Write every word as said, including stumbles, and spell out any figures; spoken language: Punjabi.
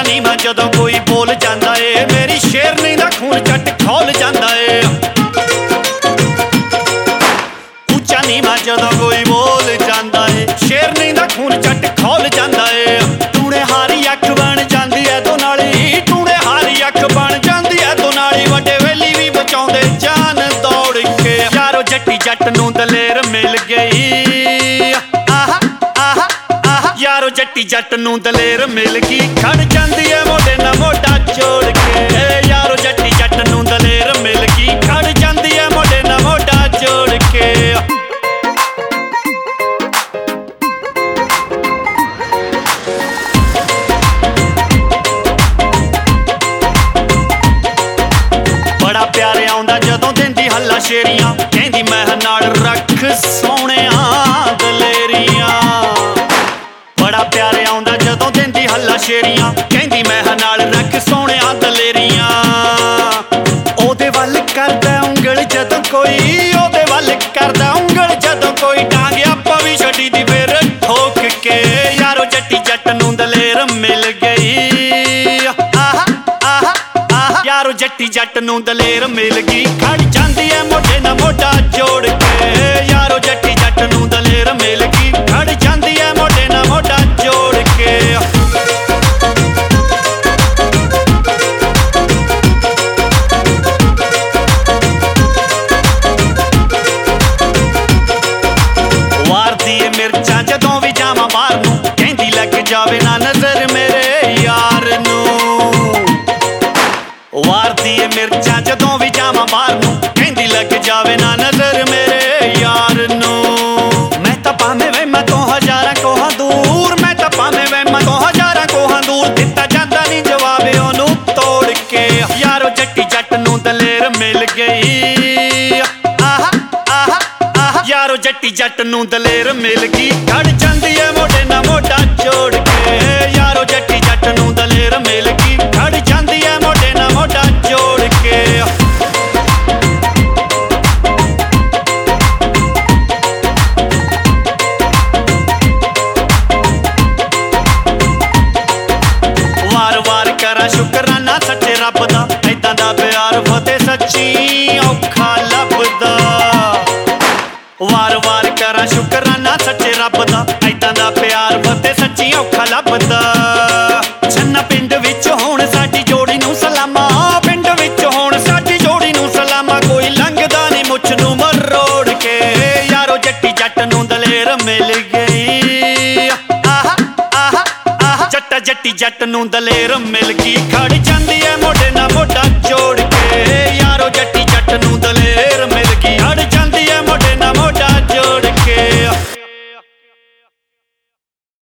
ਉੱਚਾ ਨੀਵਾਂ ਜਦੋਂ ਕੋਈ ਬੋਲ ਜਾਂਦਾ ਏ, ਮੇਰੀ ਸ਼ੇਰਨੀ ਦਾ ਖੂਨ ਝੱਟ ਖੌਲ ਜਾਂਦਾ ਏ। ਉੱਚਾ ਨੀਵਾਂ ਜਦੋਂ ਕੋਈ ਬੋਲ ਜਾਂਦਾ ਏ, ਸ਼ੇਰਨੀ ਦਾ ਖੂਨ ਝੱਟ ਖੌਲ ਜਾਂਦਾ ਏ। ਟੂਣੇ ਹਾਰੀ ਅੱਖ ਬਣ ਜਾਂਦੀ ਐ ਤੂੰ ਨਾਲੀ, ਟੂਣੇ ਹਾਰੀ ਅੱਖ ਬਣ ਜਾਂਦੀ ਐ ਤੂੰ ਨਾਲੀ। ਵੱਡੇ ਵੇਲੀ ਵੀ ਬਚਾਉਂਦੇ ਜਾਨ ਦੌੜ ਕੇ, ਯਾਰੋ ਜੱਟੀ ਜੱਟ ਨੂੰ ਦਲੇਰ ਮਿਲ ਗਈ। ਆਹਾ ਆਹਾ ਆਹਾ ਯਾਰੋ ਜੱਟੀ ਜੱਟ ਨੂੰ ਦਲੇਰ ਮਿਲ ਗਈ, ਖੜ ਜਾਂਦੀ ਐ ਮੋਢੇ ਨਾਲ ਮੋਢਾ ਜੋੜ ਕੇ। ਯਾਰੋ ਜੱਟੀ ਜੱਟ ਨੂੰ ਦਲੇਰ ਮਿਲ ਗਈ, ਖੜ ਜਾਂਦੀ ਐ ਮੋਢੇ ਨਾਲ ਮੋਢਾ ਜੋੜ ਕੇ। ਬੜਾ ਪਿਆਰ ਆਉਂਦਾ ਜਦੋਂ ਦਿੰਦੀ ਹੱਲਾ ਸ਼ੇਰੀਆਂ, ਕਹਿੰਦੀ ਮੈਂ ਨਾਲ ਰੱਖ ਸੋਹਣਿਆਂ ਦਲੇਰੀਆਂ। ਬੜਾ ਪਿਆਰ ਆਉਂਦਾ ਜਦੋਂ ਦਿੰਦੀ ਹੱਲਾ ਸ਼ੇਰੀਆਂ, ਕਹਿੰਦੀ ਮੈਂ ਨਾਲ ਰੱਖ ਸੋਹਣਿਆਂ ਦਲੇਰੀਆਂ। ਉਹਦੇ ਵੱਲ ਕਰਦਾ ਉਂਗਲ ਜਦੋਂ ਕੋਈ, ਉਹਦੇ ਵੱਲ ਕਰਦਾ ਉਂਗਲ ਜਦੋਂ ਕੋਈ, ਡਾਂਗ ਆਪਾਂ ਵੀ ਛੱਡੀ ਦੀ ਫੇਰ ਠੋਕ ਕੇ। ਯਾਰੋ ਜੱਟੀ ਜੱਟ ਨੂੰ ਦਲੇਰ ਮਿਲ ਗਈ। ਆਹਾ ਆਹਾ ਆਹਾ ਯਾਰੋ ਜੱਟੀ ਜੱਟ ਨੂੰ ਦਲੇਰ ਮਿਲ ਗਈ, ਖੜ ਜਾਂਦੀ ਐ ਮੋਢੇ ਨਾਲ ਮੋਢਾ ਜੋੜ ਕੇ। ਯਾਰੋ ਜੱਟੀ ਜੱਟ ਨੂੰ ਦਲੇਰ ਮਿਲ ਗਈ, ਖੜ ਜਾਂਦੀ ਐ ਮੋਢੇ ਨਾਲ ਮੋਢਾ ਜੋੜ ਕੇ। ਵਾਰਦੀ ਏ ਮਿਰਚਾਂ ਜਦੋਂ ਵੀ ਜਾਵਾਂ ਬਾਹਰ ਨੂੰ, ਕਹਿੰਦੀ ਲੱਗ ਜਾਵੇ ਨਾ ਨਜ਼ਰ ਮੇਰੇ ਯਾਰ ਨੂੰ। ਵਾਰਦੀ ਏ ਮਿਰਚਾਂ ਜਦੋਂ ਵੀ ਜਾਵਾਂ ਬਾਹਰ ਨੂੰ, ਕਹਿੰਦੀ ਲੱਗ ਜਾਵੇ ਨਾ ਨਜ਼ਰ ਮੇਰੇ ਯਾਰ ਨੂੰ। ਮੈਂ ਤਾਂ ਭਾਵੇਂ ਵਹਿਮਾਂ ਤੋਂ ਹਜ਼ਾਰਾਂ ਕੋਹਾਂ ਦੂਰ, ਮੈਂ ਤਾਂ ਭਾਵੇਂ ਵਹਿਮਾਂ ਤੋਂ ਹਜ਼ਾਰਾਂ ਕੋਹਾਂ ਦੂਰ, ਦਿੱਤਾ ਜਾਂਦਾ ਨਹੀਂ ਜਵਾਬ ਉਹਨੂੰ ਤੋੜ ਕੇ। ਯਾਰੋ ਜੱਟੀ ਜੱਟ ਨੂੰ ਦਲੇਰ ਮਿਲ ਗਈ। ਆਹਾ ਆਹਾ ਆਹਾ ਯਾਰੋ ਜੱਟੀ ਜੱਟ ਨੂੰ ਦਲੇਰ ਮਿਲ ਗਈ, ਖੜ ਜਾਂਦੀ ਐ ਮੋਢੇ ਨਾਲ ਮੋਢਾ ਜੋੜ ਕੇ। ਯਾਰੋ ਜੱਟੀ ਜੱਟ ਨੂੰ ਦਲੇਰ ਮਿਲ ਗਈ, ਖੜ ਜਾਂਦੀ ਐ ਮੋਢੇ ਨਾਲ ਮੋਢਾ ਜੋੜ ਕੇ। ਵਾਰ ਵਾਰ ਕਰਾਂ ਸ਼ੁਕਰਾਨਾ ਸੱਚੇ ਰੱਬ ਦਾ, ਏਦਾਂ ਦਾ ਪਿਆਰ ਫਤਿਹ ਸੱਚੀ ਔਖਾ ਲੱਭਦਾ। ਵਾਰ ਵਾਰ ਕਰਾਂ ਸ਼ੁਕਰਾਨਾ ਸੱਚੇ ਰੱਬ ਦਾ, ਏਦਾਂ ਦਾ ਪਿਆਰ ਫਤਿਹ ਸੱਚੀ ਔਖਾ ਲੱਭਦਾ। ਛੰਨਾ ਪਿੰਡ ਵਿੱਚ ਹੁਣ ਸਾਡੀ ਜੋੜੀ ਨੂੰ ਸਲਾਮਾਂ, ਪਿੰਡ ਵਿੱਚ ਹੁਣ ਸਾਡੀ ਜੋੜੀ ਨੂੰ ਸਲਾਮਾਂ। ਕੋਈ ਲੰਘਦਾ ਨਹੀਂ ਮੁੱਛ ਨੂੰ ਮਰੋੜ ਕੇ। ਯਾਰੋ ਜੱਟੀ ਜੱਟ ਨੂੰ ਦਲੇਰ ਮਿਲ ਗਈ। ਆਹਾ ਆਹਾ ਆਹਾ ਜੱਟਾ ਜੱਟੀ ਜੱਟ ਨੂੰ ਦਲੇਰ ਮਿਲ ਗਈ, ਖੜ ਜਾਂਦੀ ਐ ਮੋਢੇ ਨਾਲ ਮੋਢਾ ਜੋੜ ਕੇ। ਯਾਰੋ ਜੱਟੀ ਜੱਟ